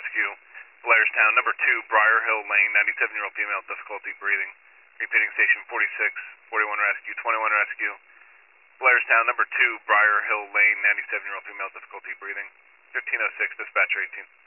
Rescue, Blairstown, number 2, Briar Hill Lane, 97-year-old female, difficulty breathing. Repeating station 46, 41 Rescue, 21 Rescue. Blairstown, number 2, Briar Hill Lane, 97-year-old female, difficulty breathing. 1506, dispatcher 18.